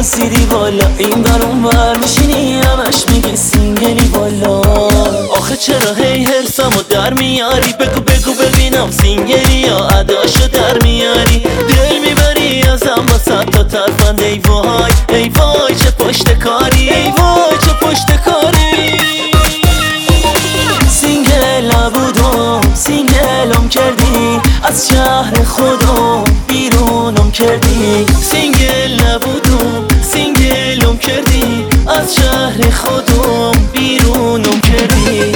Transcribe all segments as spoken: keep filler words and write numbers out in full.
رسیدی والا، این بر اون بر میشینی همش میگی سینگلی والا. آخه چرا هی هرسمو در میاری؟ بگو بگو ببینم سینگلی یا اداشو در میاری؟ دل میبری ازم با صد تا ترفند. ای وای ای وای چه پشت کاری، ای وای چه پشت کاری. سینگل نبودم سینگلم کردی، از شهر خودم بیرونم کردی. سینگل نبودم سینگلم کردی، از شهر خودم بیرونم کردی.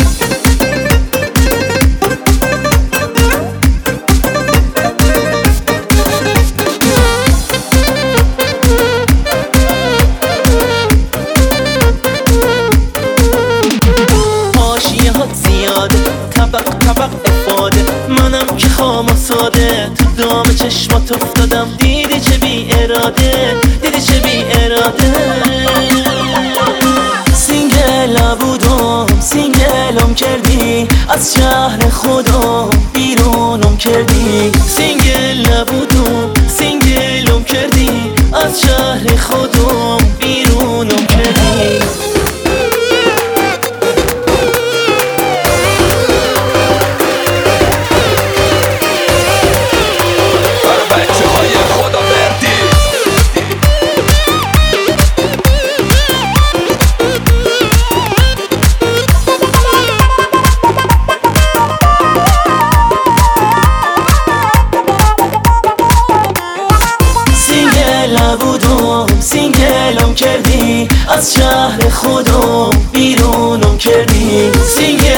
طبق طبق افاده، منم که خام و ساده تو دام چشمات افتادم. دیدی چه بی اراده، دیدی چه بی اراده. سینگل نبودم سینگلم کردی، از شهر خودم بیرونم کردی. سینگل نبودم سینگلم کردی، از شهر خودم بیرونم کردی. نبودم سینگلم کردی، از شهر خودم بیرونم کردی. سینگل